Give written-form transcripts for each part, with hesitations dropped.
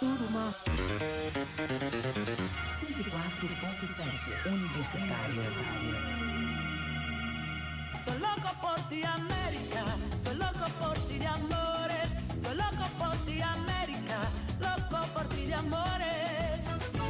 Turma 104.7 Universitária. Soy loco por ti, América. Soy loco por ti de amores. Soy loco por ti, América. Loco por ti de amores.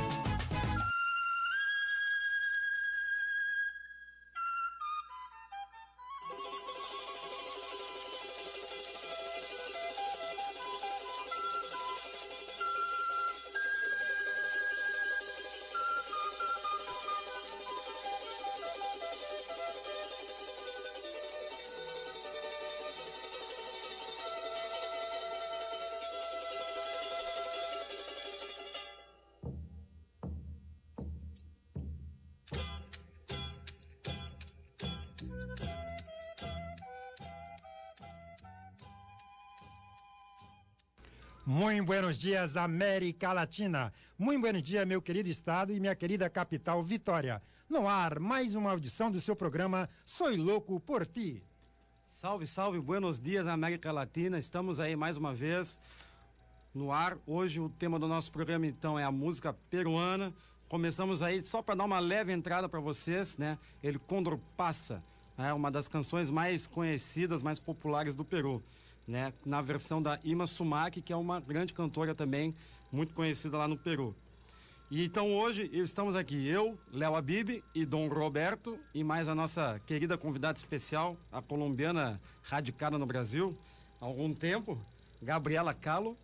Muito buenos dias, América Latina. Muito buenos dias, meu querido estado e minha querida capital, Vitória. No ar, mais uma audição do seu programa Soy Louco por Ti. Salve, salve, buenos dias, América Latina. Estamos aí mais uma vez no ar. Hoje o tema do nosso programa, então, é a música peruana. Começamos aí, só para dar uma leve entrada para vocês, né? El Cóndor Passa, uma das canções mais conhecidas, mais populares do Peru, né? Na versão da Irma Sumac, que é uma grande cantora também, muito conhecida lá no Peru. E então hoje estamos aqui, eu, Léo Habib e Dom Roberto, e mais a nossa querida convidada especial, a colombiana radicada no Brasil há algum tempo, Gabriela Calo,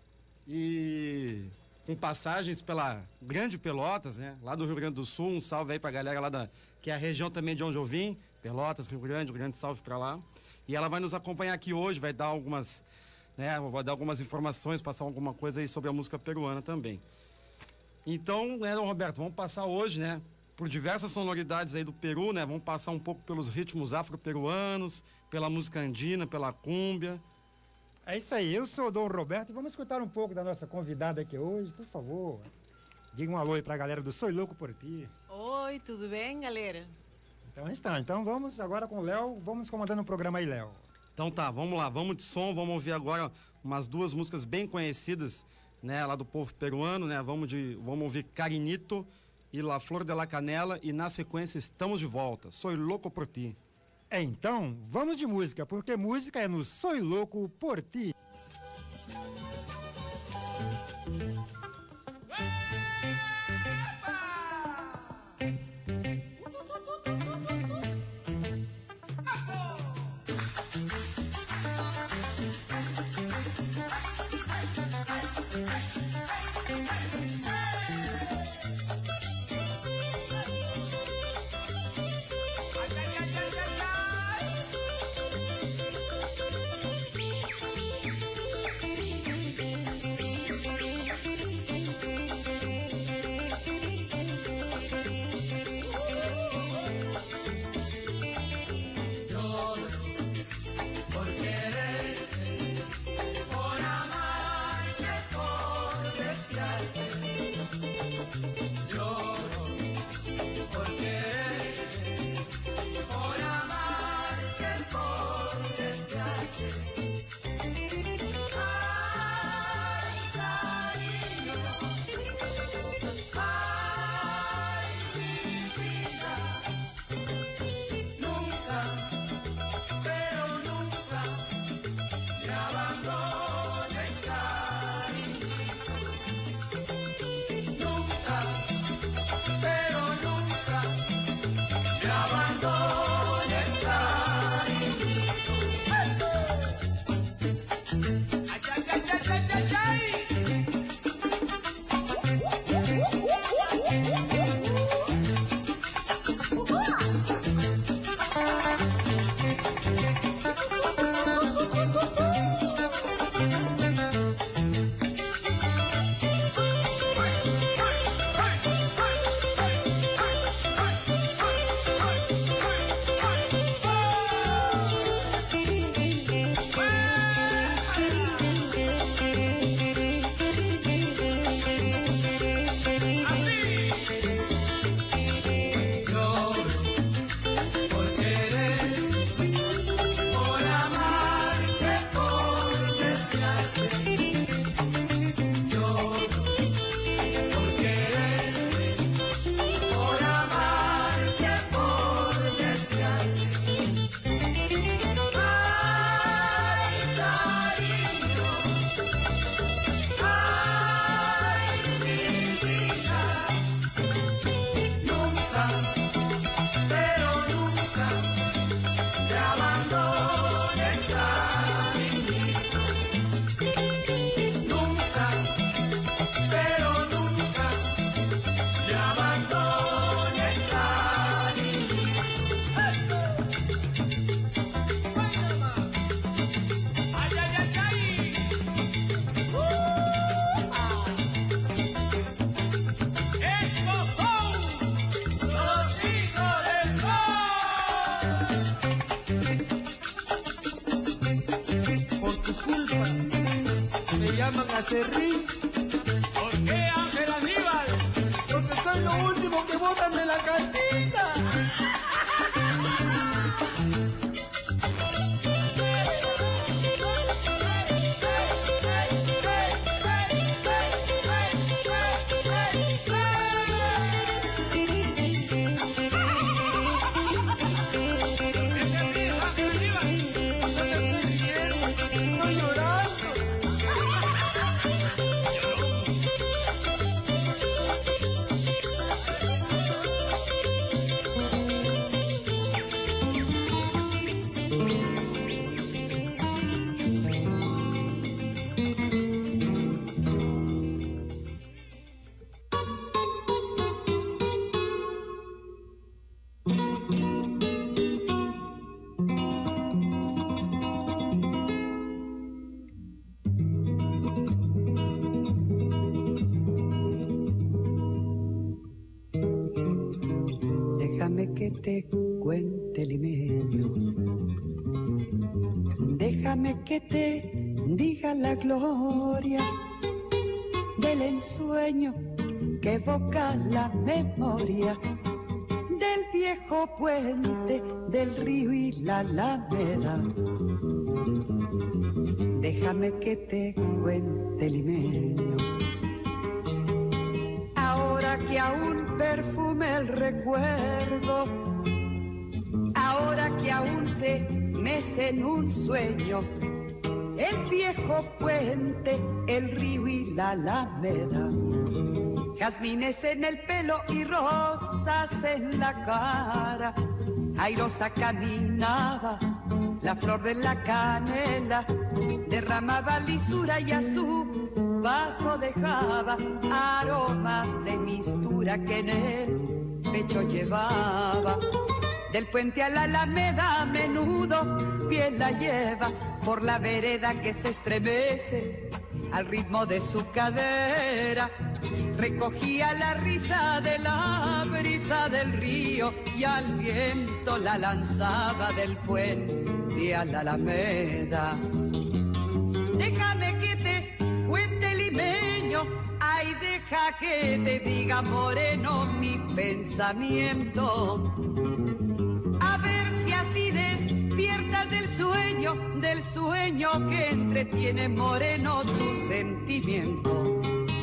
e com passagens pela Grande Pelotas, né? Lá do Rio Grande do Sul. Um salve aí pra galera lá que é a região também de onde eu vim, Pelotas, Rio Grande, um grande salve pra lá. E ela vai nos acompanhar aqui hoje, vai dar algumas, né, vai dar algumas informações, passar alguma coisa aí sobre a música peruana também. Então, né, Dom Roberto, vamos passar hoje, né, por diversas sonoridades aí do Peru, né? Vamos passar um pouco pelos ritmos afro-peruanos, pela música andina, pela cúmbia. É isso aí, eu sou o Dom Roberto e vamos escutar um pouco da nossa convidada aqui hoje, por favor. Diga um alô aí pra galera do Soy Louco por Ti. Oi, tudo bem, galera? Então vamos agora com o Léo, vamos comandando o programa aí, Léo. Então tá, vamos lá, vamos de som, vamos ouvir agora umas duas músicas bem conhecidas, né, lá do povo peruano, né? Vamos ouvir Carinito e La Flor de la Canela, e na sequência estamos de volta. Soy Louco por Ti. Então, vamos de música, porque música é no Soy Louco por Ti. acerrín. ¿Por qué, Ángel Aníbal? Porque soy lo último que botan de la cantina. Déjame que te cuente, limeño. Déjame que te diga la gloria del ensueño que evoca la memoria del viejo puente del río y la alameda. Déjame que te cuente, limeño. Ahora que aún perfume el recuerdo, ahora que aún se mece en un sueño el viejo puente, el río y la alameda. Jazmines en el pelo y rosas en la cara, airosa caminaba la flor de la canela, derramaba lisura y a su paso dejaba aromas de mistura que en el pecho llevaba. Del puente a la alameda a menudo piel la lleva por la vereda que se estremece al ritmo de su cadera. Recogía la risa de la brisa del río y al viento la lanzaba del puente a la alameda. Déjame que te cuente, limeño, ay, deja que te diga, moreno, mi pensamiento. A ver si así despiertas del sueño que entretiene, moreno, tu sentimiento.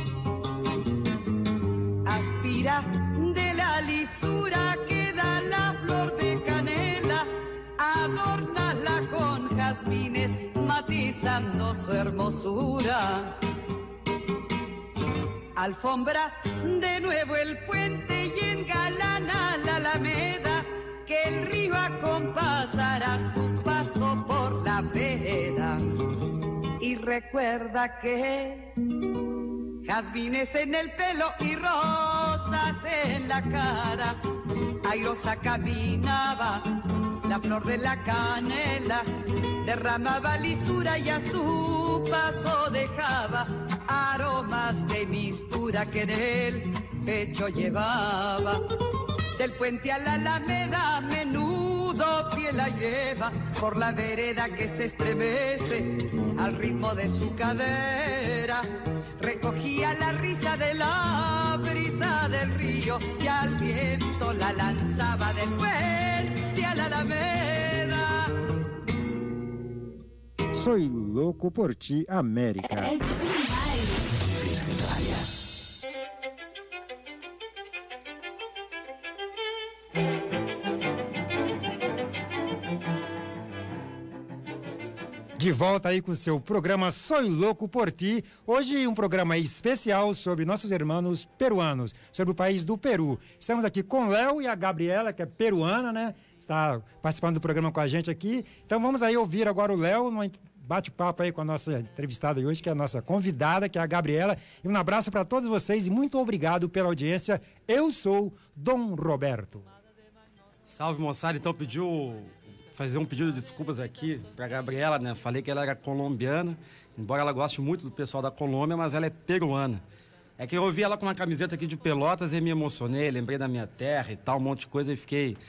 Aspira de la lisura que da la flor de canela, adórnala con jazmines, matizando su hermosura. Alfombra de nuevo el puente y engalana la alameda, que el río acompasará su paso por la vereda. Y recuerda que jazmines en el pelo y rosas en la cara, airosa caminaba la flor de la canela, derramaba lisura y a su paso dejaba aromas de mistura que en el pecho llevaba. Del puente a la alameda a menudo piel la lleva por la vereda que se estremece al ritmo de su cadera. Recogía la risa de la brisa del río y al viento la lanzaba del puente a la alameda. Soy louco por ti, América. De volta aí com o seu programa Soy Louco por Ti. Hoje um programa especial sobre nossos irmãos peruanos, sobre o país do Peru. Estamos aqui com o Léo e a Gabriela, que é peruana, né? Está participando do programa com a gente aqui. Então vamos aí ouvir agora o Léo, num bate-papo aí com a nossa entrevistada de hoje, que é a nossa convidada, que é a Gabriela. E um abraço para todos vocês e muito obrigado pela audiência. Eu sou Dom Roberto. Salve, moçada. Então fazer um pedido de desculpas aqui para a Gabriela, né? Falei que ela era colombiana, embora ela goste muito do pessoal da Colômbia, mas ela é peruana. É que eu ouvi ela com uma camiseta aqui de Pelotas e me emocionei, lembrei da minha terra e tal, um monte de coisa, e fiquei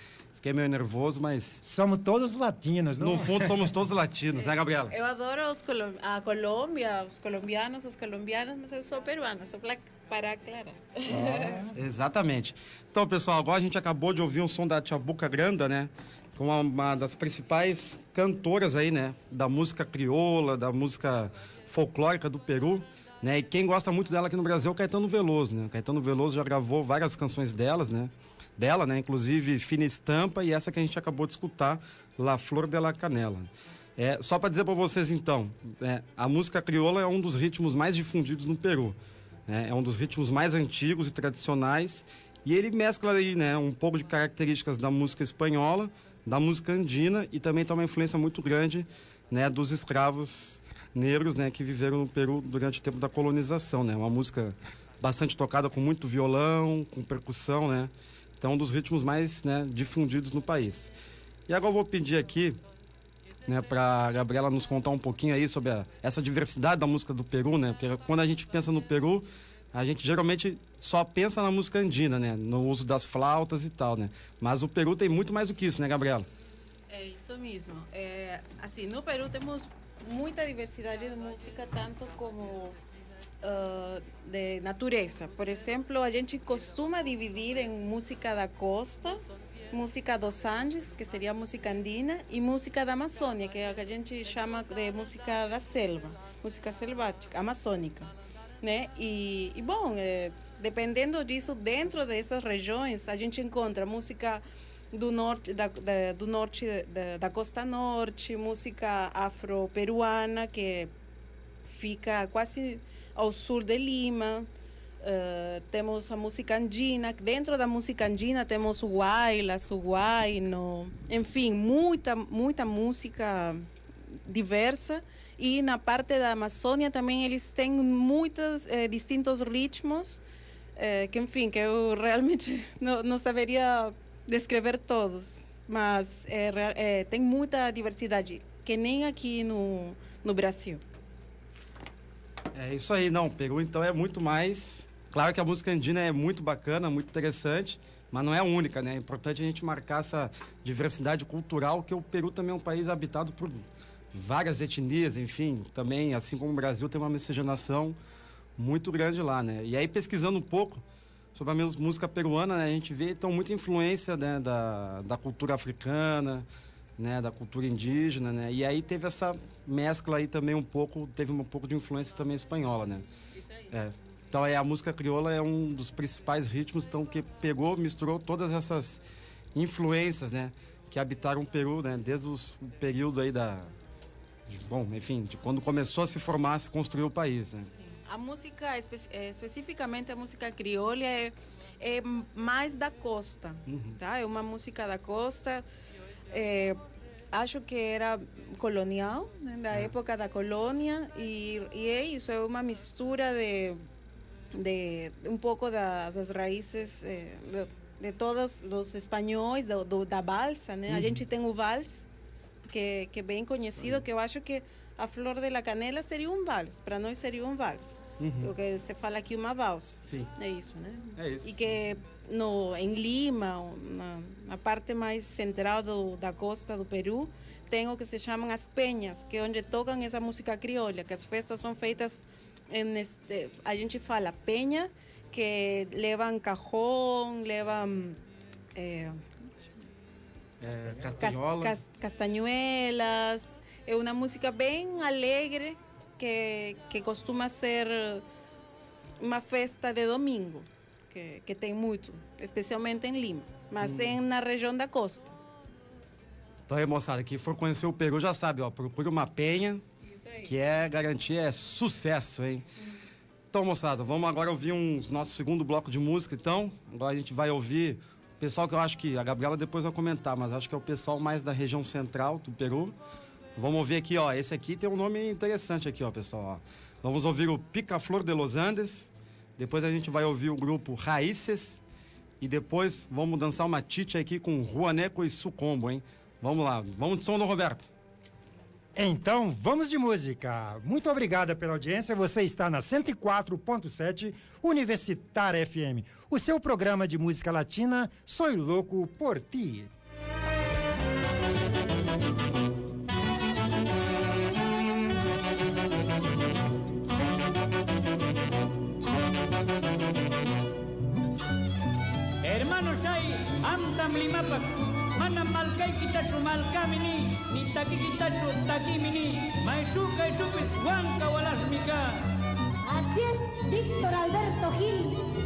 Fiquei meio nervoso, mas... Somos todos latinos, não? No fundo, somos todos latinos, né, Gabriela? Eu adoro a Colômbia, os colombianos, as colombianas, mas eu sou peruana, só para aclarar. Exatamente. Então, pessoal, agora a gente acabou de ouvir um som da Chabuca Granda, né? Com uma das principais cantoras aí, né? Da música crioula, da música folclórica do Peru, né? E quem gosta muito dela aqui no Brasil é o Caetano Veloso, né? O Caetano Veloso já gravou várias canções dela, né? Inclusive Fina Estampa e essa que a gente acabou de escutar, La Flor de la Canela. Só para dizer para vocês, então, a música crioula é um dos ritmos mais difundidos no Peru. É um dos ritmos mais antigos e tradicionais e ele mescla aí, né, um pouco de características da música espanhola, da música andina e também tem uma influência muito grande, né, dos escravos negros, né, que viveram no Peru durante o tempo da colonização, né? Uma música bastante tocada com muito violão, com percussão, né? Então, um dos ritmos mais, né, difundidos no país. E agora eu vou pedir aqui, né, para a Gabriela nos contar um pouquinho aí sobre essa diversidade da música do Peru, né? Porque quando a gente pensa no Peru, a gente geralmente só pensa na música andina, né? No uso das flautas e tal, né? Mas o Peru tem muito mais do que isso, né, Gabriela? É isso mesmo. Assim, no Peru temos muita diversidade de música, tanto como de natureza. Por exemplo, a gente costuma dividir em música da costa, música dos Andes, que seria música andina, e música da Amazônia, que é a que a gente chama de música da selva, música selvática, amazônica, né? E bom, dependendo disso, dentro dessas regiões, a gente encontra música do norte, da costa norte, música afro-peruana, que fica quase ao sul de Lima. Temos a música andina. Dentro da música andina temos o guaylas, o guayno, enfim, muita música diversa. E na parte da Amazônia também eles têm muitos distintos ritmos, que enfim, que eu realmente não saberia descrever todos, mas tem muita diversidade, que nem aqui no Brasil. É isso aí, não, Peru então é muito mais... Claro que a música andina é muito bacana, muito interessante, mas não é a única, né? É importante a gente marcar essa diversidade cultural, que o Peru também é um país habitado por várias etnias, enfim, também, assim como o Brasil, tem uma miscigenação muito grande lá, né? E aí, pesquisando um pouco sobre a música peruana, né, a gente vê então muita influência, né, da cultura africana, né, da cultura indígena, né? E aí teve essa mescla aí também teve um pouco de influência também espanhola, né? Isso aí. Então a música crioula é um dos principais ritmos, então, que misturou todas essas influências, né, que habitaram o Peru, né, desde o período aí de quando começou a se formar, se construir o país, né? Sim. A música, especificamente a música crioula, é mais da costa, tá? É uma música da costa, acho que era colonial, né, da época da colônia, e é isso, é uma mistura de um pouco das raízes de todos os espanhóis, da balsa, né? A gente tem o vals, que é bem conhecido, que eu acho que a Flor de la Canela seria um vals, para nós seria um vals. O que se fala aqui uma valsa. Sim. É isso, né? É isso. E que em Lima, na parte mais central da costa do Peru, tem o que se chamam as penhas, que é onde tocam essa música crioula, que as festas são feitas a gente fala penha, que levam cajón, levam castanhuelas. É uma música bem alegre que costuma ser uma festa de domingo, que tem muito, especialmente em Lima, mas na região da costa. Então aí, moçada, que for conhecer o Peru já sabe, ó, procure uma penha, que garantia é sucesso, hein? Então, moçada, vamos agora ouvir nosso segundo bloco de música, então. Agora a gente vai ouvir o pessoal que eu acho que a Gabriela depois vai comentar, mas acho que é o pessoal mais da região central do Peru. Vamos ouvir aqui, ó, esse aqui tem um nome interessante aqui, ó, pessoal, ó. Vamos ouvir o Picaflor de los Andes, depois a gente vai ouvir o grupo Raíces e depois vamos dançar uma chicha aqui com Juaneco e Sucombo, hein? Vamos lá, vamos de som do Roberto. Então, vamos de música. Muito obrigada pela audiência. Você está na 104.7 Universitária FM. O seu programa de música latina, Soy Louco por Ti. Hermanos hay, amtam limapak, manam malkay kitachu malkamini, ni taki kitachu takimini, maeshuka y chupis huanca walasmica. Así es, Víctor Alberto Gil.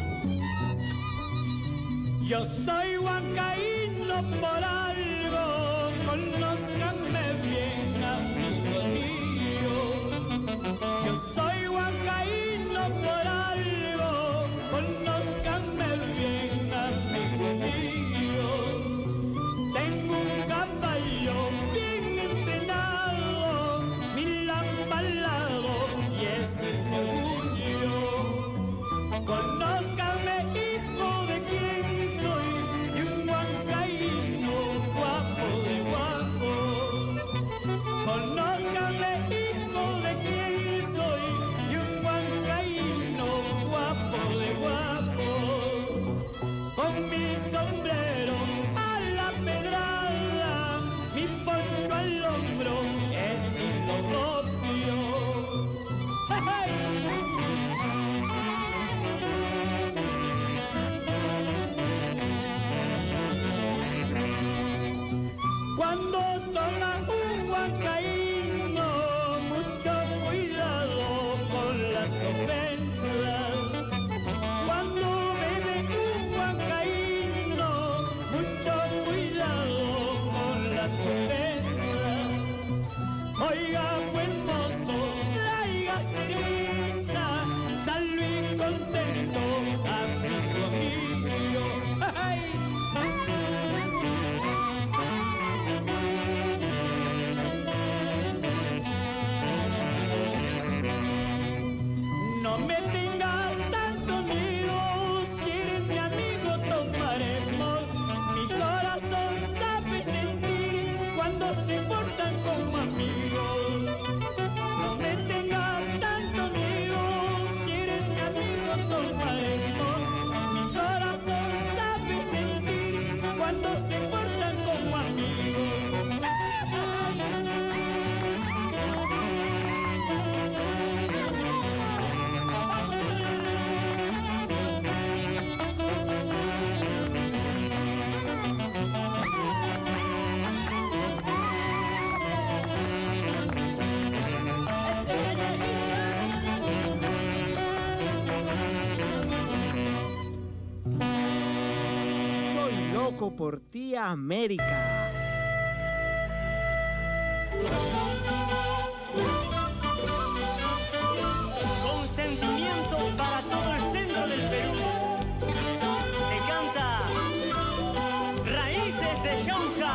Yo soy huancaíno por algo, conózcanme bien, amigos míos. Yo soy huancaíno por algo, conózcanme bien, amigos míos. Tengo un caballo bien entrenado, mi lampa al lado, y ese es mi orgullo. Conózcanme, hijo de quién soy, y un huancaíno guapo de guapo. Conózcanme, hijo de quién soy, y un huancaíno guapo de guapo. Con mi sombrero a la pedrada, mi poncho al hombro, estilo propio. ¡Hey! Cuando toma un huancaíno, mucho cuidado con las ofensas. Cuando bebe un huancaíno, mucho cuidado con las ofensas. Oiga, buen mozo, traiga cerveza, salve y contento, amigo mío. ¡Ay! No me tengas tanto miedo, si eres mi amigo tomaremos. Mi corazón sabe sentir cuando se portan como amigos. No me tengas tanto miedo, si eres mi amigo tomaremos. Mi corazón sabe sentir cuando se portan como amigos. Soy loco por ti, América. Con sentimiento para todo el centro del Perú. Te canta Raíces de Chaucha.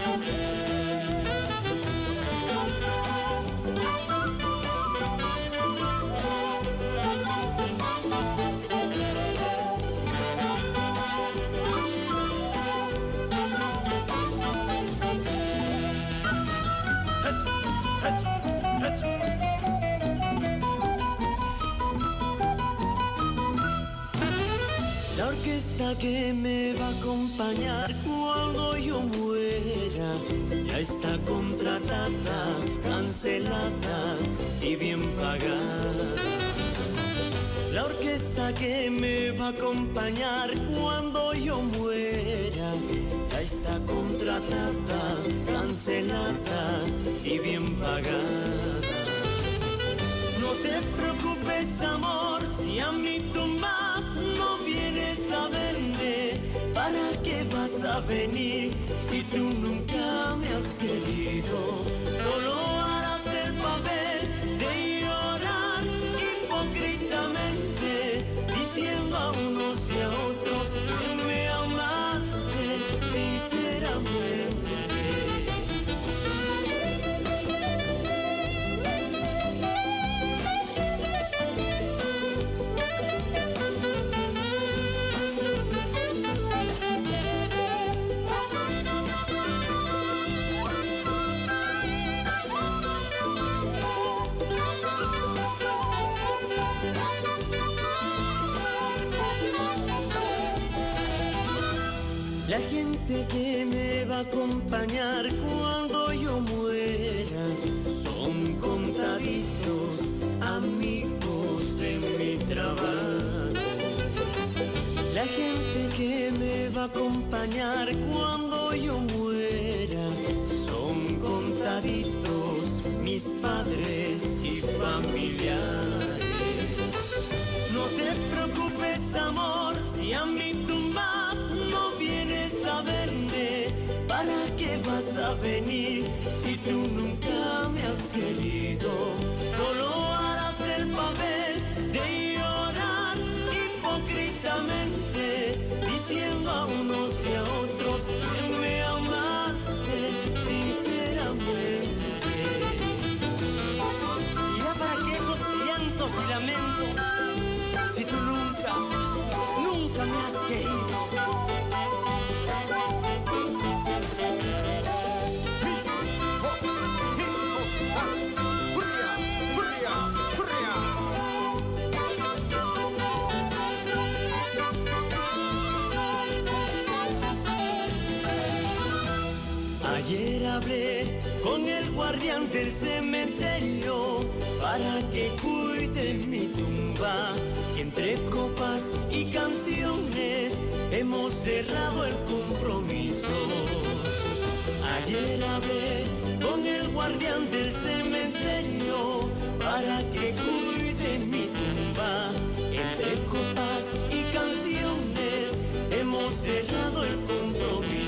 La orquesta que me va a acompañar cuando yo muera ya está contratada, cancelada y bien pagada. La orquesta que me va a acompañar cuando yo muera ya está contratada, cancelada y bien pagada. No te preocupes, amor, si a mi tumba no vienes a verme, ¿para qué vas a venir si tú nunca me has querido? Solo harás el papel de llorar hipócritamente, diciendo a unos y a otros que me amaste sinceramente. La gente que me va a acompañar cuando yo muera son contaditos amigos de mi trabajo. va a acompañar cuando yo muera. Son contaditos mis padres y familiares. No te preocupes, amor, si a mi tumba no vienes a verme. ¿Para qué vas a venir si tú nunca me has querido? Solo harás el papel de llorar hipócritamente, diciendo a unos y a otros que me amaste sinceramente. ¿Y ya para qué esos llantos y lamentos si tú nunca me has querido? Ayer hablé con el guardián del cementerio para que cuide mi tumba. Y entre copas y canciones hemos cerrado el compromiso. Ayer hablé con el guardián del cementerio para que cuide mi tumba. Entre copas y canciones hemos cerrado el compromiso.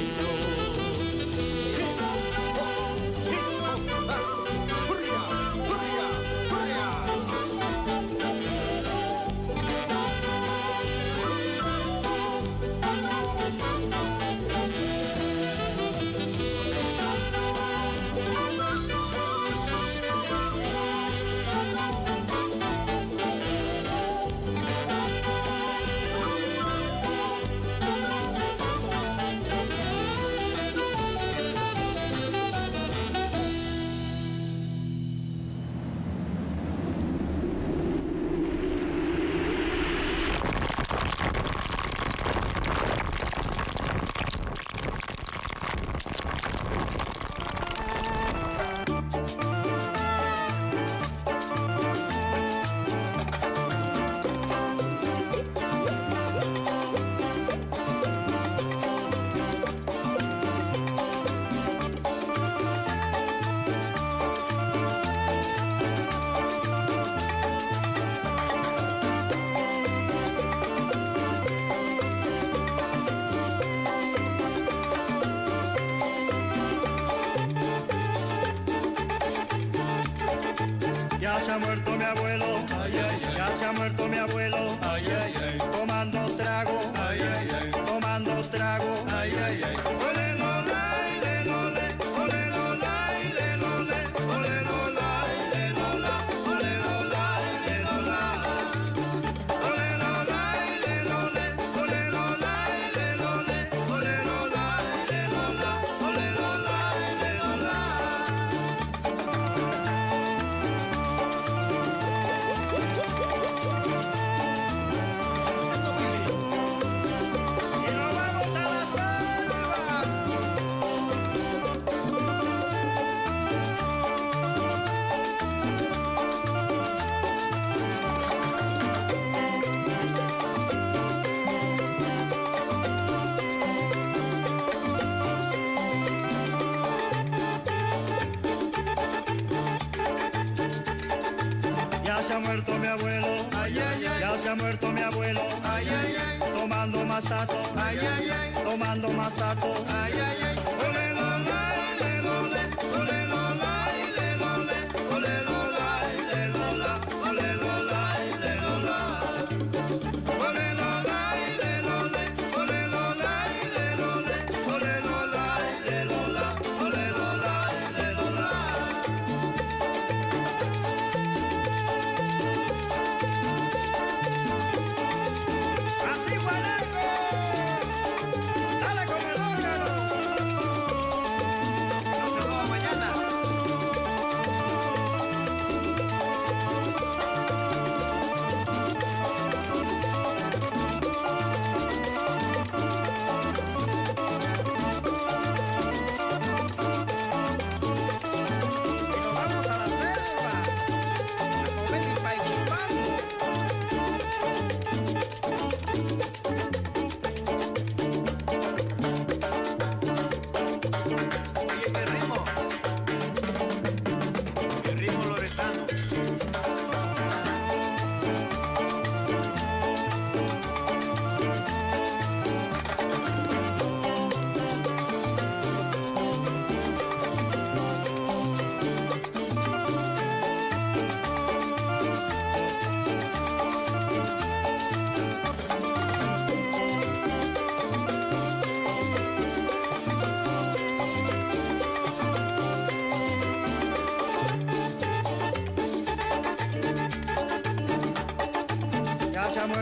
Ya se ha muerto mi abuelo, ya se ha muerto mi abuelo, tomando trago, tomando trago. Ole lola, le lole, ole lola, le lole, ole lola, le lola, ole lola, le lola. Ole lola, le lole, ole lola, le lole, ole lola, le lola, ole lola, le lola. Ya se ha muerto mi abuelo, ya se ha muerto mi abuelo, tomando masato, tomando masato. Ole lola, le lole, ole lola, le lole, ole lola, le lola, ole lola, le lola. Ole lola, le lole, ole lola, le lole, ole lola, le lola, ole lola, le lola. Así, guanaco, dale con el órgano.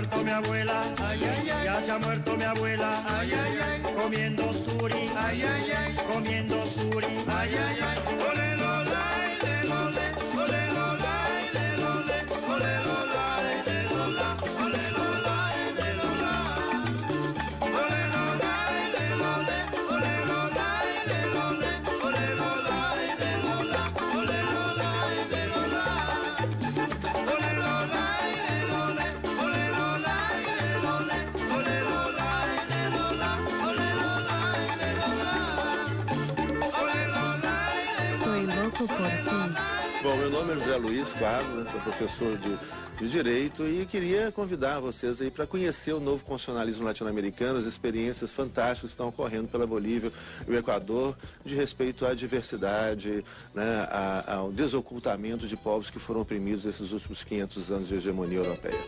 muerto mi abuela, ya se ha muerto mi abuela, comiendo suri, comiendo suri, ole lo lai, le lo le, ole lo lai, le lo le, ole lo lai, le lo la, ole lo lai, le lo la, ole lo lai, le lo le, ole lo lai, le lo le, ole lo lai, le lo la, ole lo lai, le lo la, ole lo lai, le lo le, ole lo lai, le lo le, ole lo lai, le lo la, ole lo lai, le lo la, ole lo lai, le lo. Soy loco por ti. Bom, meu nome é José Luiz Quadros, sou professor de Direito e queria convidar vocês aí para conhecer o novo constitucionalismo latino-americano, as experiências fantásticas que estão ocorrendo pela Bolívia e o Equador de respeito à diversidade, né, ao desocultamento de povos que foram oprimidos nesses últimos 500 anos de hegemonia europeia.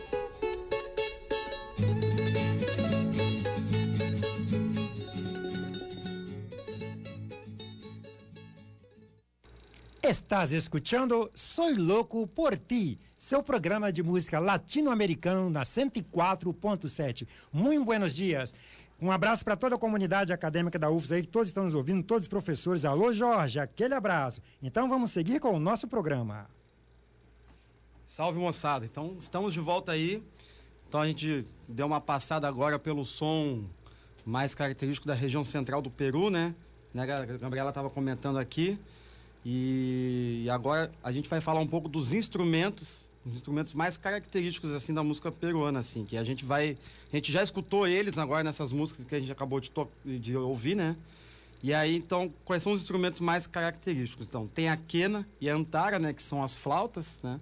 Estás escutando Soy Louco por Ti, seu programa de música latino-americano na 104.7. Muito buenos dias. Um abraço para toda a comunidade acadêmica da UFS aí, que todos estão nos ouvindo, todos os professores. Alô, Jorge, aquele abraço. Então vamos seguir com o nosso programa. Salve, moçada. Então, estamos de volta aí. Então, a gente deu uma passada agora pelo som mais característico da região central do Peru, né? A Gabriela estava comentando aqui. E agora a gente vai falar um pouco dos instrumentos, os instrumentos mais característicos assim da música peruana, assim, que a gente já escutou eles agora nessas músicas que a gente acabou de ouvir, né? E aí, então, quais são os instrumentos mais característicos? Então, tem a quena e a antara, né, que são as flautas, né?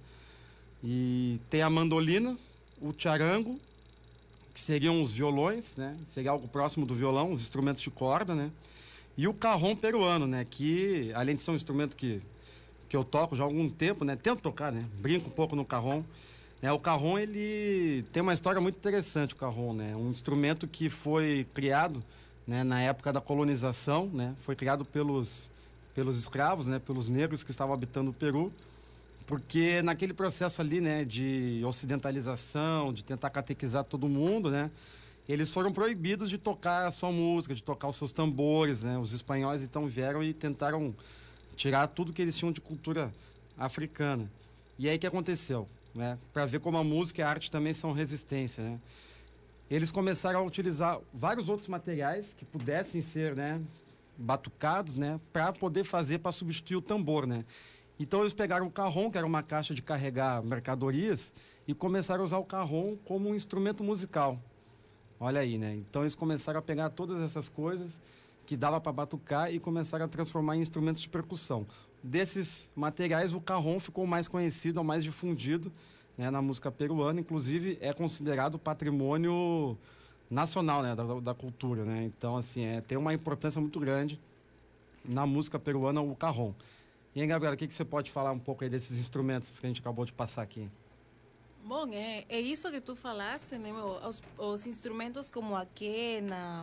E tem a mandolina, o charango, que seriam os violões, né? Seria algo próximo do violão, os instrumentos de corda, né? E o cajón peruano, né? Que, além de ser um instrumento que eu toco já há algum tempo, né? Tento tocar, né? Brinco um pouco no cajón. O cajón, ele tem uma história muito interessante, o cajón, né? Um instrumento que foi criado, né, na época da colonização, né? Foi criado pelos escravos, né? Pelos negros que estavam habitando o Peru. Porque naquele processo ali, né? De ocidentalização, de tentar catequizar todo mundo, né? Eles foram proibidos de tocar a sua música, de tocar os seus tambores, né? Os espanhóis, então, vieram e tentaram tirar tudo que eles tinham de cultura africana. E aí, o que aconteceu? Né? Para ver como a música e a arte também são resistência, né? Eles começaram a utilizar vários outros materiais que pudessem ser, né, batucados, né? Para poder fazer, para substituir o tambor, né? Então, eles pegaram o cajón, que era uma caixa de carregar mercadorias, e começaram a usar o cajón como um instrumento musical. Olha aí, né? Então eles começaram a pegar todas essas coisas que dava para batucar e começaram a transformar em instrumentos de percussão. Desses materiais, o cajón ficou mais conhecido, mais difundido, né, na música peruana. Inclusive, é considerado patrimônio nacional, né, da cultura, né? Então, assim, tem uma importância muito grande na música peruana, o cajón. E aí, Gabriela, o que você pode falar um pouco aí desses instrumentos que a gente acabou de passar aqui? Bom, é isso que tu falaste, né? Os instrumentos como a quena,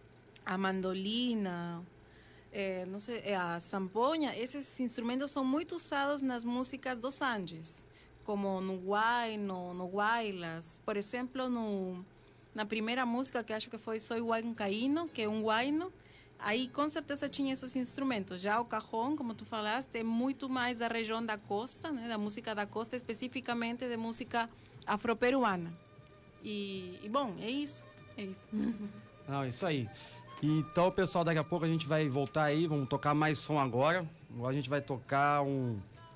a mandolina, não sei, a zampoña, esses instrumentos são muito usados nas músicas dos Andes, como no huayno, no huaylas. Por exemplo, na primeira música, que acho que foi Soy Huancaíno, que é um huayno, aí com certeza tinha esses instrumentos. Já o cajón, como tu falaste, é muito mais da região da costa, né, da música da costa, especificamente de música afroperuana. E bom, é isso. Não, isso aí. Então, pessoal, daqui a pouco a gente vai voltar aí, vamos tocar mais som agora. Agora a gente vai tocar um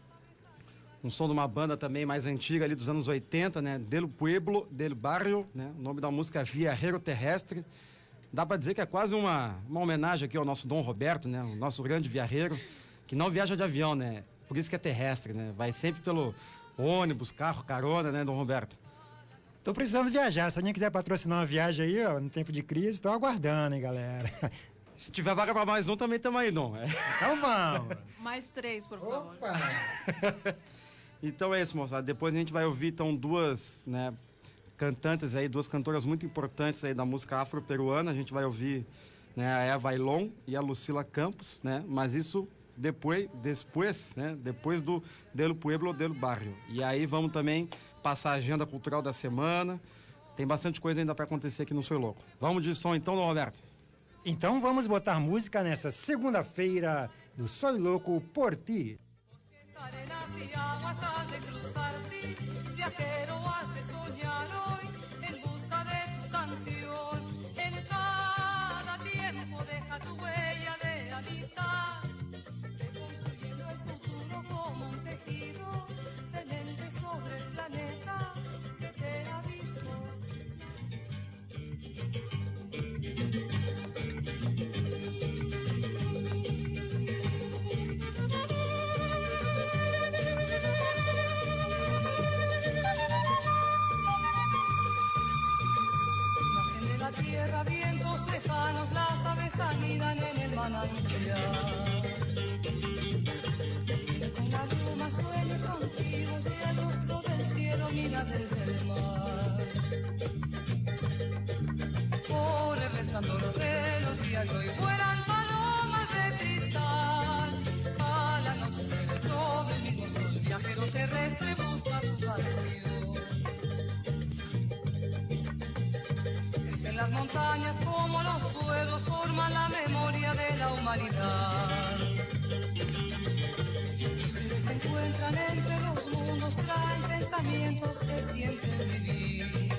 som de uma banda também mais antiga, ali dos anos 80, né, Del Pueblo, Del Barrio, né? O nome da música é Viajero Terrestre. Dá para dizer que é quase uma homenagem aqui ao nosso Dom Roberto, né? O nosso grande viajeiro, que não viaja de avião, né? Por isso que é terrestre, né? Vai sempre pelo ônibus, carro, carona, né, Dom Roberto? Tô precisando viajar. Se alguém quiser patrocinar uma viagem aí, ó, no tempo de crise, tô aguardando, hein, galera. Se tiver vaga para mais um, também estamos aí, Dom. Então vamos. Mais 3, por favor. Opa! Então é isso, moçada. Depois a gente vai ouvir, então, duas, né, cantantes aí, duas cantoras muito importantes aí da música afro-peruana. A gente vai ouvir, né, a Eva Ailon e a Lucila Campos, né? Mas isso depois, né, depois do Del Pueblo, Del Barrio. E aí vamos também passar a agenda cultural da semana, Tem bastante coisa ainda para acontecer aqui no Soy Louco. Vamos de som então, Roberto? Então vamos botar música nessa segunda-feira do Soy Louco por Ti. Arenas y aguas has de cruzar, sí, viajero has de soñar hoy en busca de tu canción. En cada tiempo deja tu huella de amistad, reconstruyendo el futuro como un tejido de mente sobre el planeta que te ha visto. Tierra, vientos lejanos, las aves anidan en el manantial. Mira con la bruma sueños antiguos y el rostro del cielo mira desde el mar. Por el resplandor de los días hoy vuelan palomas de cristal. A la noche se ve sobre el mismo sol, viajero terrestre busca tu canción. En las montañas como los pueblos forman la memoria de la humanidad. Los seres se encuentran entre los mundos, traen pensamientos que sienten vivir.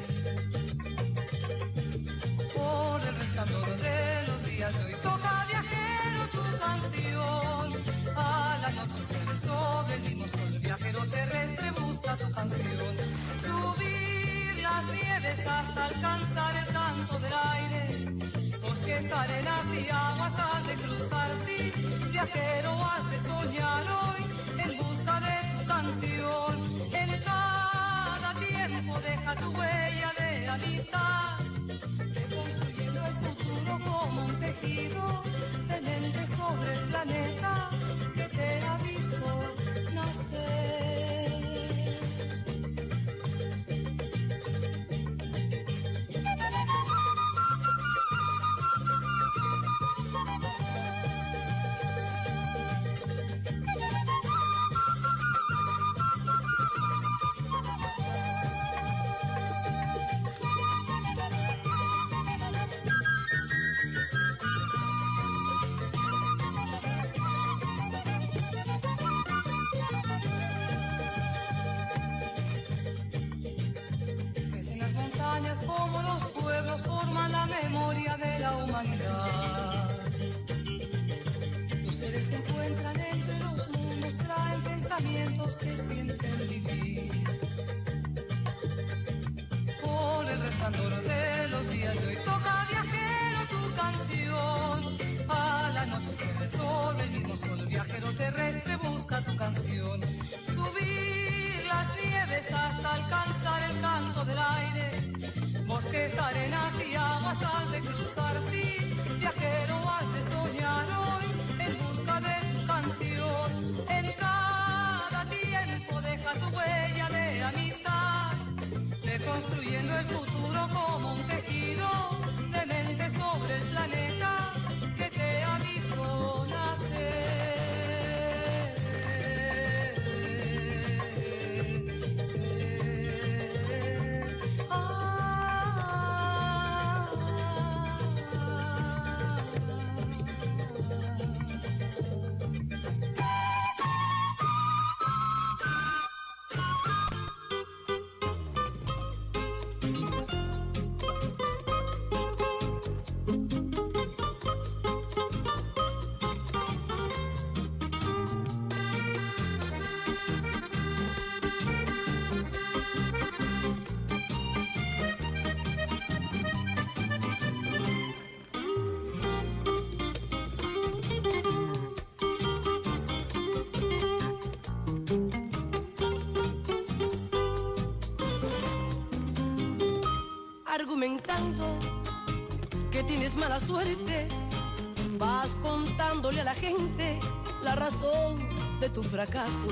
Por el resplandor de los días de hoy toca viajero tu canción. A la noche se ve sobre el mismo sol, viajero terrestre busca tu canción. Subir las nieves hasta alcanzar el canto del aire, bosques, arenas y aguas has de cruzar, sí, viajero has de soñar hoy en busca de tu canción. En cada tiempo deja tu huella de amistad, reconstruyendo el futuro como un tejido de mente sobre el planeta que te ha visto nacer. Como los pueblos forman la memoria de la humanidad. Los seres se encuentran entre los mundos, traen pensamientos que sienten vivir. Por el resplandor de los días de hoy toca viajero tu canción. A la noche se ve sobre el mismo sol, viajero terrestre busca tu canción. Subir las nieves hasta alcanzar el canto del aire, bosques, arenas y aguas has de cruzar, sí, viajero has de soñar hoy en busca de tu canción. En cada tiempo deja tu huella de amistad, reconstruyendo el futuro como un tejido de mente sobre el planeta que te ha visto nacer. Argumentando que tienes mala suerte, vas contándole a la gente la razón de tu fracaso.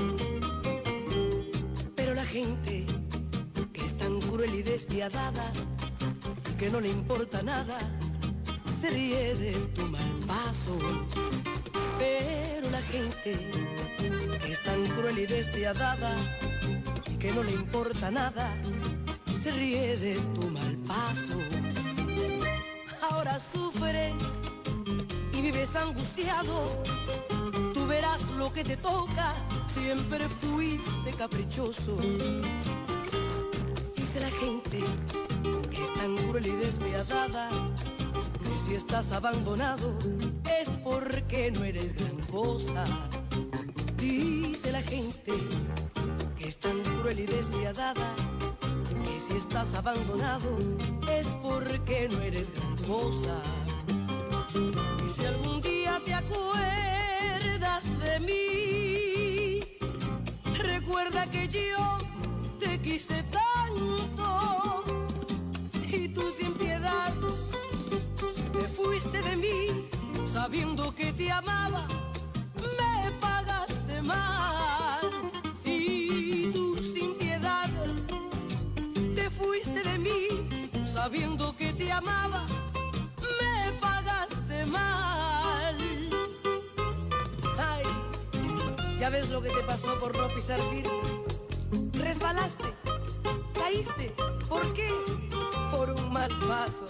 Pero la gente que es tan cruel y despiadada, que no le importa nada, se ríe de tu mal paso. Pero la gente que es tan cruel y despiadada, que no le importa nada, se ríe de tu mal paso. Ahora sufres y vives angustiado. Tú verás lo que te toca, siempre fuiste caprichoso. Dice la gente que es tan cruel y despiadada, que si estás abandonado es porque no eres gran cosa. Dice la gente que es tan cruel y despiadada, que si estás abandonado es porque no eres gran cosa. Y si algún día te acuerdas de mí, recuerda que yo te quise tanto y tú sin piedad te fuiste de mí, sabiendo que te amaba, me pagaste mal. Y tú sin piedad te fuiste de mí, sabiendo que te amaba, me pagaste mal. Ay, ya ves lo que te pasó por no pisar firme. Resbalaste, caíste, ¿por qué? Por un mal paso.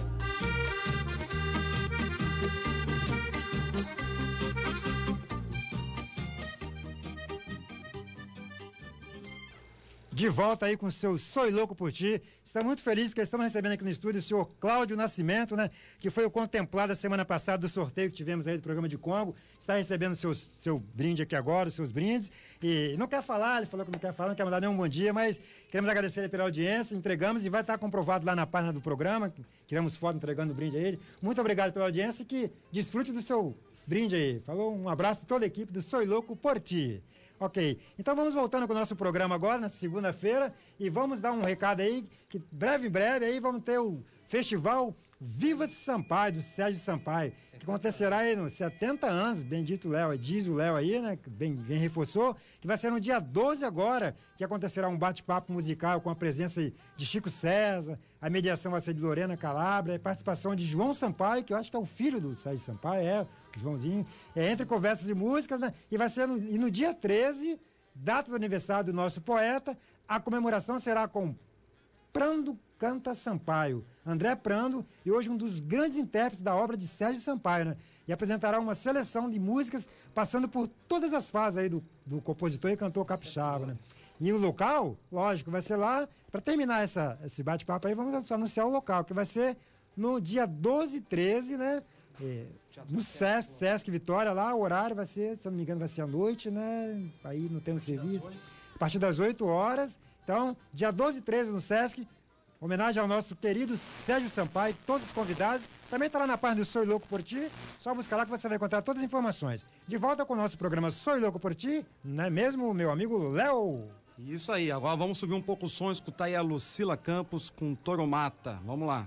De volta aí com o seu Sou Louco por Ti. Está muito feliz que estamos recebendo aqui no estúdio o senhor Cláudio Nascimento, né? Que foi o contemplado a semana passada do sorteio que tivemos aí do programa de Congo. Está recebendo seu brinde aqui agora, os seus brindes. E não quer falar, ele falou que não quer falar, não quer mandar nenhum bom dia, mas queremos agradecer ele pela audiência, entregamos e vai estar comprovado lá na página do programa. Tiramos foto entregando o brinde a ele. Muito obrigado pela audiência e que desfrute do seu brinde aí. Falou, um abraço para toda a equipe do Sou Louco por Ti. Ok, então vamos voltando com o nosso programa agora, na segunda-feira, e vamos dar um recado aí, que em breve aí vamos ter o Festival Viva de Sampaio, do Sérgio Sampaio, que acontecerá aí nos 70 anos, bendito Léo, diz o Léo aí, né, que bem reforçou, que vai ser no dia 12 agora, que acontecerá um bate-papo musical com a presença de Chico César, a mediação vai ser de Lorena Calabria, a participação de João Sampaio, que eu acho que é o filho do Sérgio Sampaio, Joãozinho, entre conversas e músicas, né, e vai ser no dia 13, data do aniversário do nosso poeta, a comemoração será com Prando Canta Sampaio, André Prando, e hoje um dos grandes intérpretes da obra de Sérgio Sampaio, né? E apresentará uma seleção de músicas passando por todas as fases aí do compositor e cantor capixaba, né? E o local, lógico, vai ser lá, para terminar esse bate-papo aí, vamos anunciar o local, que vai ser no dia 12 e 13, né? No Sesc Vitória, lá o horário vai ser, se eu não me engano, vai ser à noite, né? Aí não temos serviço. A partir das 8 horas. Então, dia 12 e 13 no Sesc, homenagem ao nosso querido Sérgio Sampaio, todos os convidados. Também está lá na página do Sou Louco por Ti. Só buscar lá que você vai encontrar todas as informações. De volta com o nosso programa Sou Louco por Ti, não é mesmo, meu amigo Léo? Isso aí, agora vamos subir um pouco o som, escutar aí a Lucila Campos com Toromata. Vamos lá.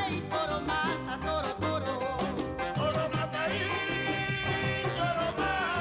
Toro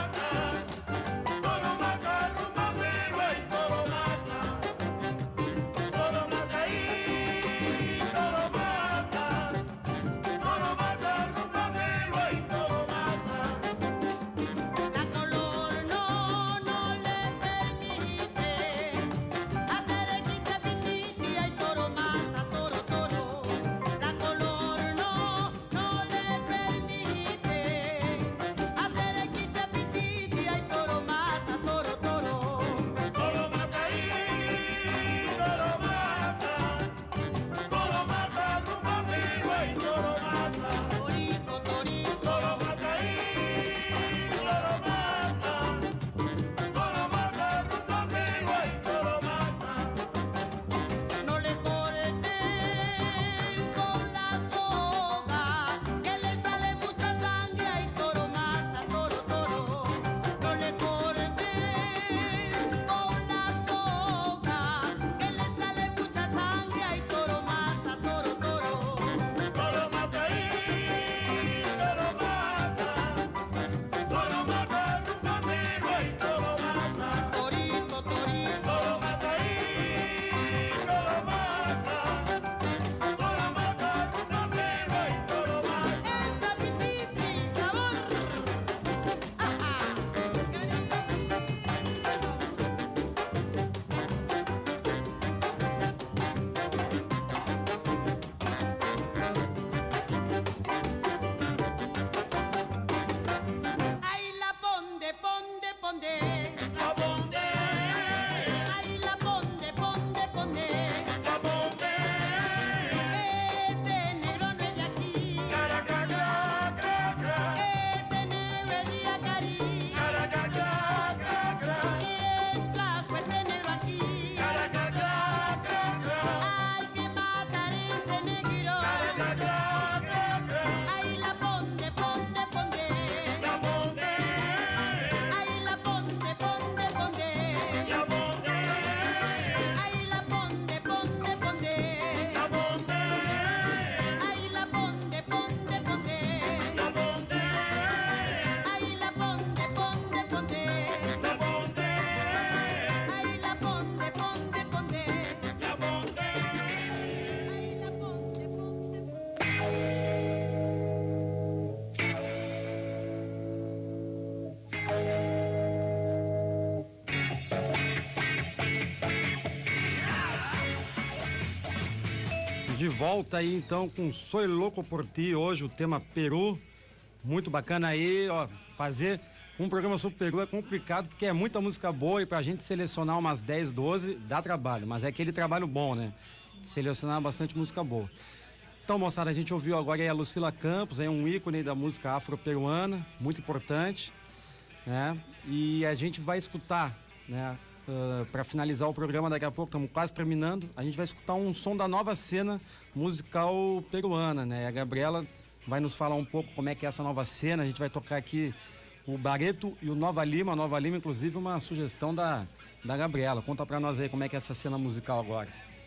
volta aí então com Soy Louco por Ti, hoje o tema Peru, muito bacana aí, ó, fazer um programa sobre Peru é complicado porque é muita música boa e pra gente selecionar umas 10, 12 dá trabalho, mas é aquele trabalho bom, né? Selecionar bastante música boa. Então, moçada, a gente ouviu agora aí a Lucila Campos, aí um ícone da música afro-peruana, muito importante, né? E a gente vai escutar, né? Para finalizar o programa, daqui a pouco, estamos quase terminando, a gente vai escutar um som da nova cena musical peruana, né? A Gabriela vai nos falar um pouco como é que é essa nova cena. A gente vai tocar aqui o Barreto e o Nova Lima. A Nova Lima, inclusive, uma sugestão da Gabriela. Conta para nós aí como é que é essa cena musical agora.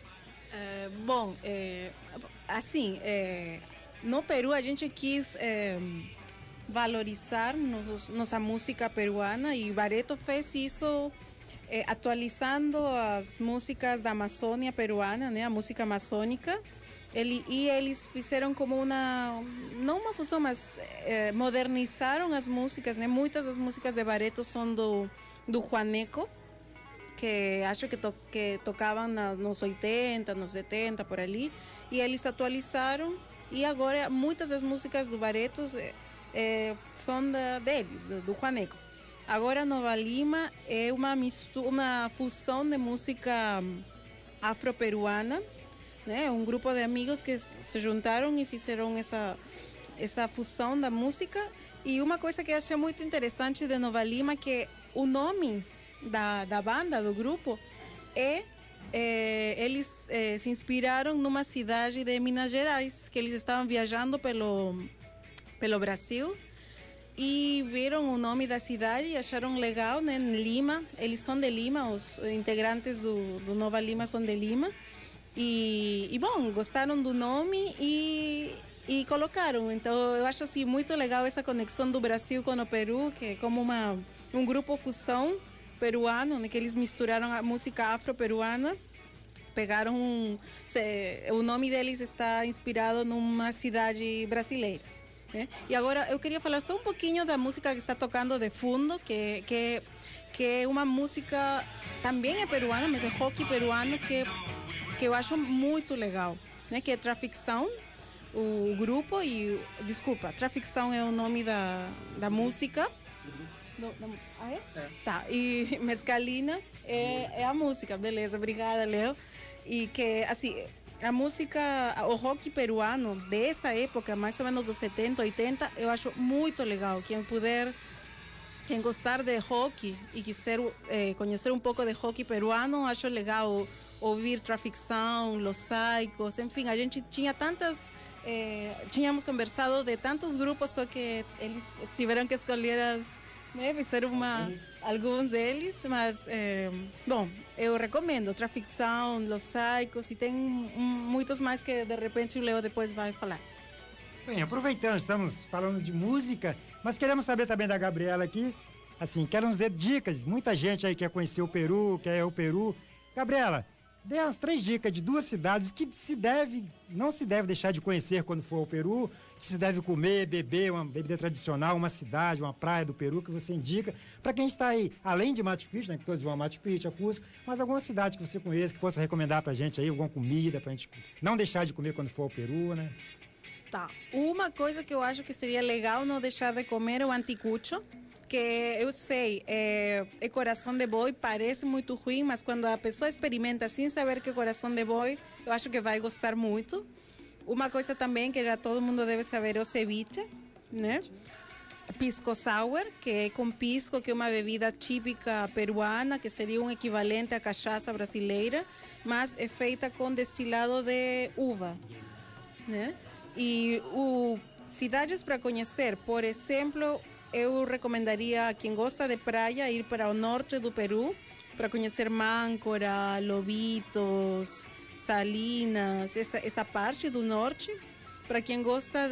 No Peru a gente quis valorizar nossa música peruana e Barreto fez isso atualizando as músicas da Amazônia peruana, né, a música amazônica. Eles fizeram como não uma fusão, mas modernizaram as músicas, né? Muitas das músicas de Barreto são do Juaneco, que acho que tocavam nos 80, nos 70, por ali, e eles atualizaram, e agora muitas das músicas do Barreto são deles, do Juaneco. Agora Nova Lima é uma fusão de música afro-peruana, né? Um grupo de amigos que se juntaram e fizeram essa fusão da música. E uma coisa que eu achei muito interessante de Nova Lima, que o nome da banda, do grupo, eles se inspiraram numa cidade de Minas Gerais, que eles estavam viajando pelo Brasil e viram o nome da cidade e acharam legal, né? Lima, eles são de Lima, os integrantes do Nova Lima são de Lima. E bom, gostaram do nome e colocaram. Então eu acho assim muito legal essa conexão do Brasil com o Peru, que é como um grupo fusão peruano, né, que eles misturaram a música afro-peruana, pegaram o nome deles está inspirado numa cidade brasileira, né? E agora eu queria falar só um pouquinho da música que está tocando de fundo, que é uma música também é peruana, mas é rock peruano que eu acho muito legal, né? Que é Traffic Sound, o grupo, Traffic Sound é o nome da música. Tá, e Mescalina é a música, beleza, obrigada, Leo. E que, assim, a música, o rock peruano dessa época, mais ou menos dos 70, 80, eu acho muito legal. Quem gostar de rock e quiser conhecer um pouco de rock peruano, acho legal ouvir Traffic Sound, Los Psychos, enfim, a gente tinha tínhamos conversado de tantos grupos, só que eles tiveram que escolher fizeram alguns deles, mas bom, eu recomendo Traffic Sound, Los Psychos, e tem muitos mais que de repente o Leo depois vai falar. Bem, aproveitando, estamos falando de música, mas queremos saber também da Gabriela aqui, assim, quer nos dar dicas, muita gente aí quer conhecer o Peru, quer ir ao Peru. Gabriela, dê as 3 dicas de 2 cidades que não se deve deixar de conhecer quando for ao Peru, que se deve comer, beber, uma bebida tradicional, uma cidade, uma praia do Peru que você indica, para quem está aí, além de Machu Picchu, né, que todos vão a Machu Picchu, a Cusco, mas alguma cidade que você conheça, que possa recomendar pra gente aí, alguma comida, pra gente não deixar de comer quando for ao Peru, né? Tá, uma coisa que eu acho que seria legal não deixar de comer é o anticucho, que eu sei, é coração de boi, parece muito ruim, mas quando a pessoa experimenta sem saber que é coração de boi, eu acho que vai gostar muito. Uma coisa também que já todo mundo deve saber é o ceviche, né? Pisco sour, que é com pisco, que é uma bebida típica peruana, que seria um equivalente à cachaça brasileira, mas é feita com destilado de uva, né? E cidades para conhecer, por exemplo, eu recomendaria a quem gosta de praia ir para o norte do Peru para conhecer Máncora, Lobitos, Salinas, essa parte do norte. Para quem gosta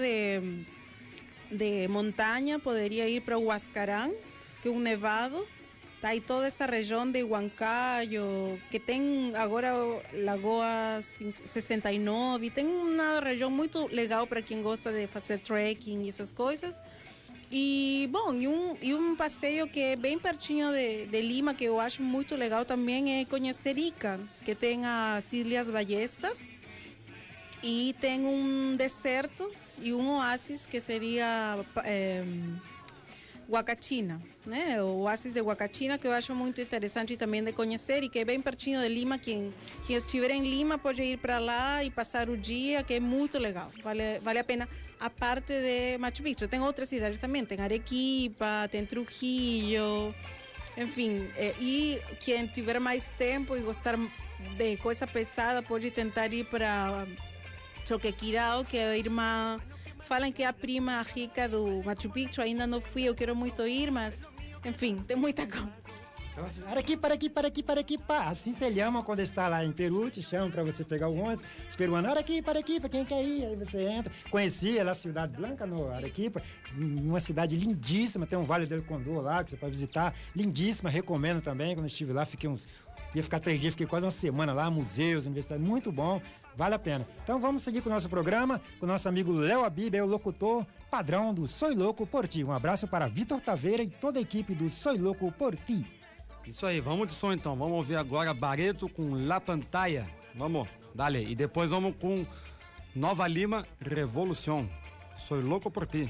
de montanha, poderia ir para o Huascarán, que é um nevado. Tá, e toda essa região de Huancayo, que tem agora Lagoa 69, tem uma região muito legal para quem gosta de fazer trekking e essas coisas. E, bom, e um passeio que é bem pertinho de Lima, que eu acho muito legal também, é conhecer Ica, que tem as Ilhas Ballestas. E tem um deserto e um oásis que seria Huacachina, né? O oásis de Huacachina, que eu acho muito interessante também de conhecer e que é bem pertinho de Lima. Quem estiver em Lima pode ir para lá e passar o dia, que é muito legal, vale a pena. A parte de Machu Picchu, tem outras cidades também, tem Arequipa, tem Trujillo, enfim, e quem tiver mais tempo e gostar de coisa pesada pode tentar ir para Choquequirao, que a irmã, falam que é a prima rica do Machu Picchu. Ainda não fui, eu quero muito ir, mas enfim, tem muita coisa. Então, para aqui, pá. Assim se ele ama quando está lá em Peru, te chama para você pegar o ônibus. Os peruanos, para aqui, para quem quer ir. Aí você entra. Conheci lá a Cidade Blanca, no Arequipa, uma cidade lindíssima, tem um Vale del Condor lá que você pode visitar, lindíssima, recomendo também. Quando eu estive lá, ia ficar 3 dias, fiquei quase uma semana lá, museus, universidade, muito bom, vale a pena. Então vamos seguir com o nosso programa, com o nosso amigo Léo Abib, é o locutor padrão do Soy Louco por Ti. Um abraço para Vitor Taveira e toda a equipe do Soy Louco por Ti. Isso aí, vamos de som então. Vamos ouvir agora Barreto com La Pantalla. Vamos, dale. E depois vamos com Nova Lima, Revolución. Soy Louco por Ti.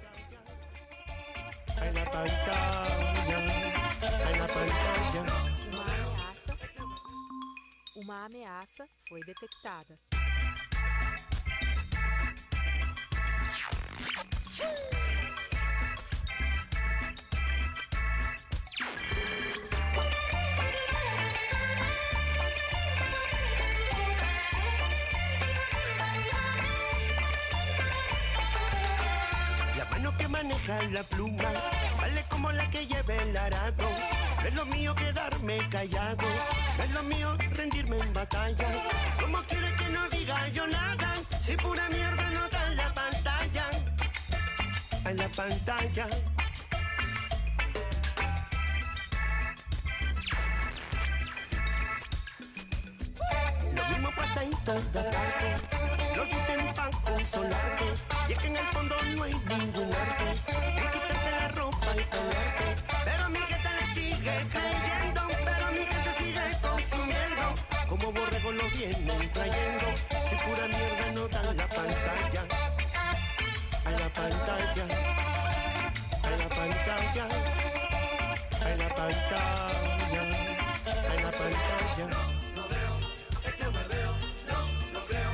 Uma ameaça foi detectada. La mano que maneja la pluma vale como la que lleve el arado. No es lo mío quedarme callado, no es lo mío rendirme en batalla. ¿Cómo quiere que no diga yo nada? Si pura mierda no da en la pantalla. En la pantalla. Lo mismo pasa en todas partes, lo dicen para consolarte. Y es que en el fondo no hay ningún arte, ni quitarse la ropa y pelearse. Pero mi gente le sigue creyendo, pero mi gente sigue consumiendo. Como borregos lo vienen trayendo, si pura mierda no dan la pantalla. A la pantalla, a la pantalla, a la pantalla, a la pantalla. No veo, ese hueveo, no creo.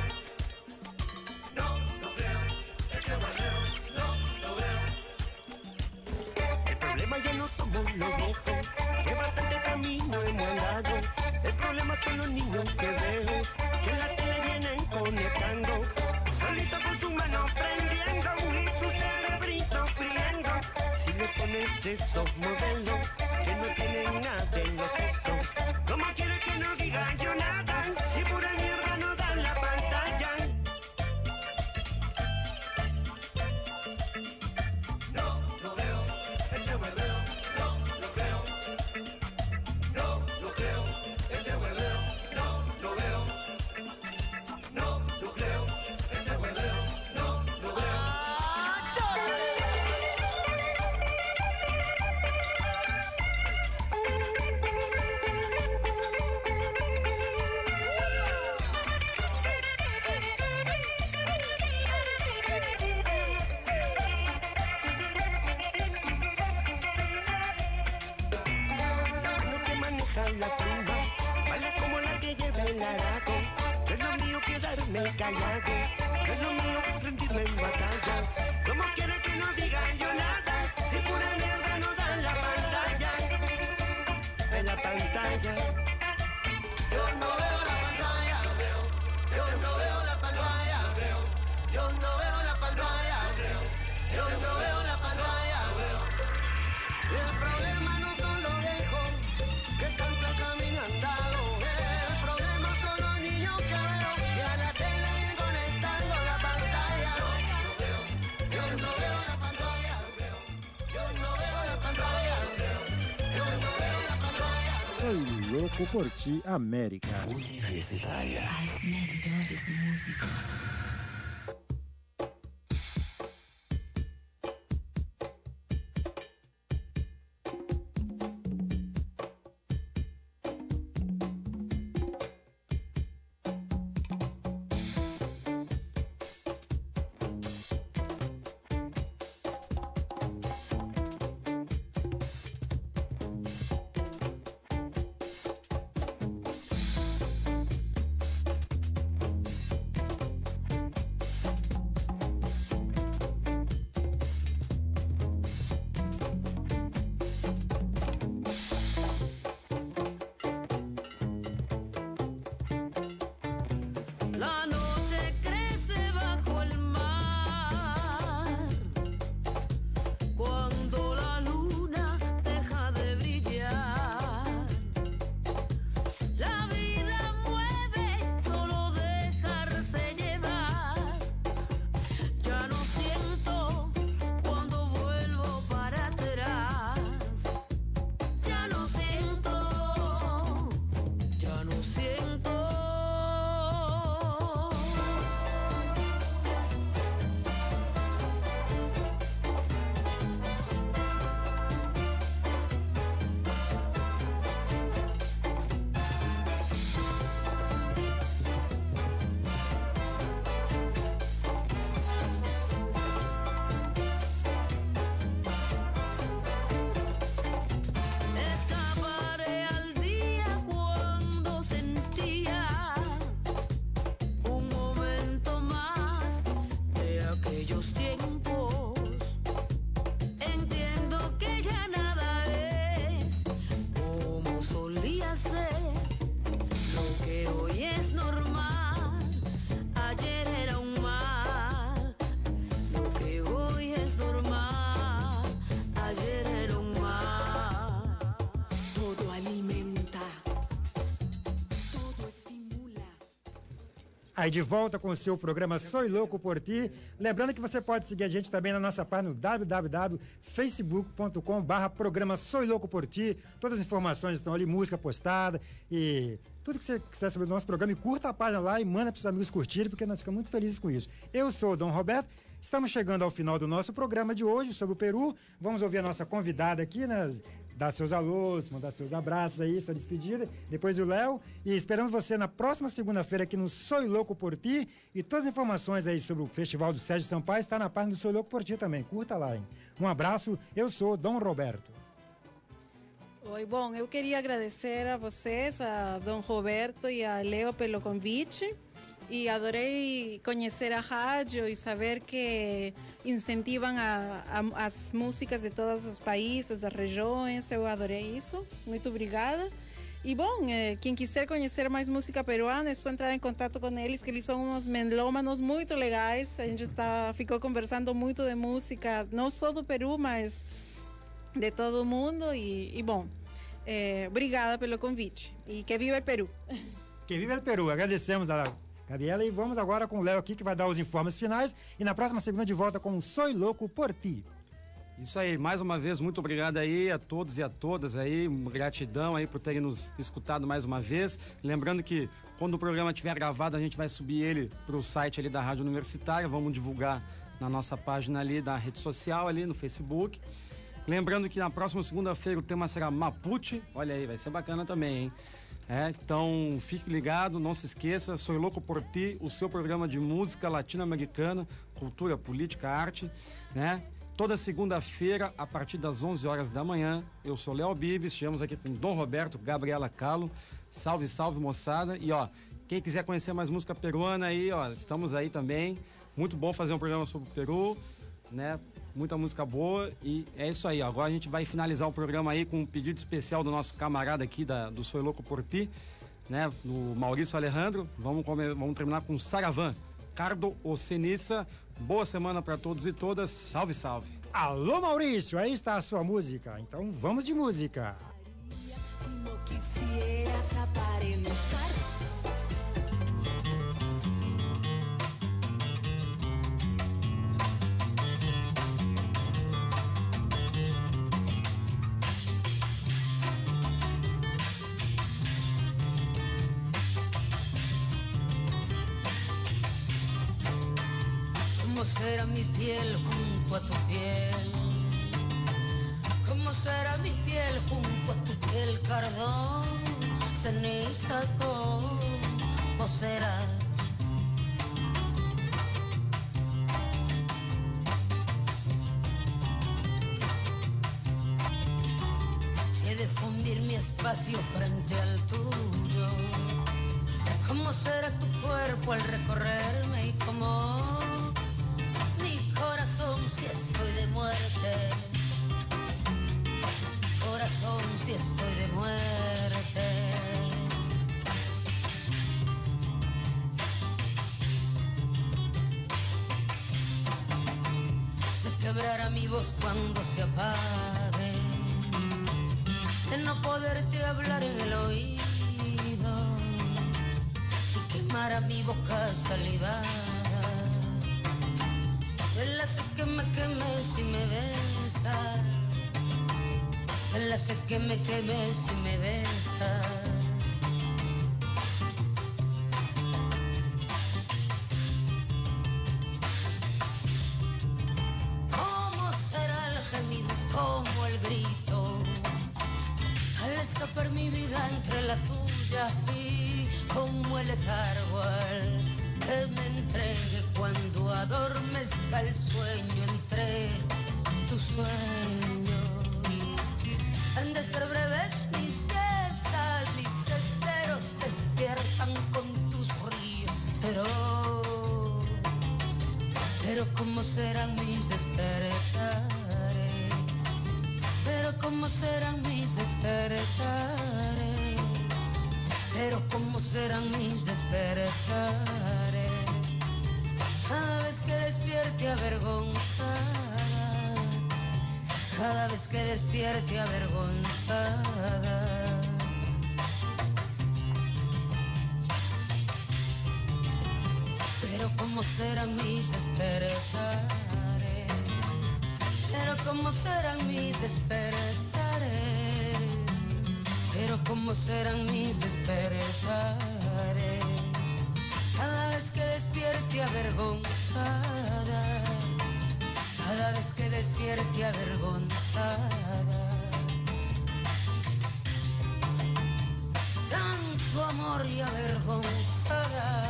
No creo, ese hueveo, no veo. El problema ya no somos los viejos, que bastante camino hemos andado. El problema son los niños que veo, que en la tele vienen conectando, solito con su mano prendiendo y su cerebrito friendo. Si le pones esos modelos que no tienen nada en los sesos, ¿cómo quiere que no diga yo nada? Si pura mierda no da la pantalla. No veo, ese hueveo, no creo. No creo, ese hueveo, no veo. No creo, ese hueveo, no veo. La mano que maneja la pluma vale como la que lleva el arado. No es lo mío quedarme callado, no es lo mío rendirme en batalla. ¿Cómo quiere que no diga yo nada? Si pura mierda no da en la pantalla. En la pantalla. Yo no veo la pantalla, yo no veo la pantalla, yo no veo la pantalla, yo no veo la pantalla. El problema no son los viejos que tanto camino han dado. El problema son los niños que veo y a la tele vienen conectando la pantalla. Yo no veo la pantalla, yo no veo la pantalla, yo no veo la pantalla. Soy Louco por Ti, América. Universitária. As melhores músicas. Aí de volta com o seu programa Soy Louco por Ti. Lembrando que você pode seguir a gente também na nossa página no www.facebook.com/programa Soy Louco por Ti. Todas as informações estão ali, música postada e tudo que você quiser saber do nosso programa. E curta a página lá e manda para os amigos curtirem, porque nós ficamos muito felizes com isso. Eu sou o Dom Roberto. Estamos chegando ao final do nosso programa de hoje sobre o Peru. Vamos ouvir a nossa convidada aqui, né? Dar seus alôs, mandar seus abraços aí, sua despedida. Depois o Léo. E esperamos você na próxima segunda-feira aqui no Soy Louco por Ti. E todas as informações aí sobre o Festival do Sérgio Sampaio está na página do Soy Louco por Ti também. Curta lá, hein? Um abraço. Eu sou Dom Roberto. Oi, bom, eu queria agradecer a vocês, a Dom Roberto e a Leo pelo convite. E adorei conhecer a rádio e saber que incentivam as músicas de todos os países, das regiões. Eu adorei isso. Muito obrigada. E bom, quem quiser conhecer mais música peruana, é só entrar em contato com eles, que eles são uns melômanos muito legais. A gente ficou conversando muito de música, não só do Peru, mas de todo o mundo. E bom, obrigada pelo convite. E que viva o Peru! Que viva o Peru! Agradecemos a Gabriela, e vamos agora com o Léo aqui, que vai dar os informes finais, e na próxima segunda de volta com o Soy Louco por Ti. Isso aí, mais uma vez, muito obrigado aí a todos e a todas aí, gratidão aí por terem nos escutado mais uma vez. Lembrando que quando o programa estiver gravado, a gente vai subir ele para o site ali da Rádio Universitária, vamos divulgar na nossa página ali da rede social ali no Facebook. Lembrando que na próxima segunda-feira o tema será Mapuche, olha aí, vai ser bacana também, hein? Então fique ligado, não se esqueça, Soy Louco por Ti, o seu programa de música latino-americana, cultura, política, arte, né? Toda segunda-feira, a partir das 11 horas da manhã, eu sou Léo Bibes, estivemos aqui com Dom Roberto, Gabriela Calo, salve, salve moçada, e ó, quem quiser conhecer mais música peruana aí, ó, estamos aí também, muito bom fazer um programa sobre o Peru, né? Muita música boa e é isso aí. Agora a gente vai finalizar o programa aí com um pedido especial do nosso camarada aqui do Soy Louco por Ti, né? Do Maurício Alejandro. Vamos terminar com Saravan, Cardo Oceniça. Boa semana para todos e todas. Salve, salve. Alô, Maurício, aí está a sua música. Então vamos de música. ¿Cómo será mi piel junto a tu piel? ¿Cómo será mi piel junto a tu piel, cardón? Ceniza, ¿cómo será? Si he de fundir mi espacio frente al tuyo, ¿cómo será tu cuerpo al recorrerme y cómo corazón si estoy de muerte? Corazón si estoy de muerte. Se quebrará mi voz cuando se apague, de no poderte hablar en el oído y quemar a mi boca salivada. Él hace que me queme si me besa. Él hace que me queme si me besa. ¿Cómo será el gemido, como el grito, al escapar mi vida entre la tuya, y como el letargo al que me entregue cuando adormezca el sueño entre tus sueños? Han de ser breves mis siestas, mis esteros despiertan con tus ríos, pero ¿cómo serán mis despertares? Pero ¿cómo serán mis despertares? Pero ¿cómo serán mis despertares? Cada vez que despierte avergonzada, cada vez que despierte avergonzada. cómo serán mis despertares, pero cómo serán mis despertares, pero cómo serán mis despertares. Cada vez que despierte avergonzada, cada vez que despierte avergonzada. Tanto amor y avergonzada.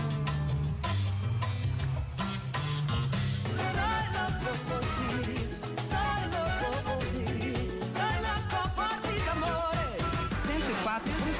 Soy loco por ti, soy loco por ti, soy loco por ti, amores. 104,3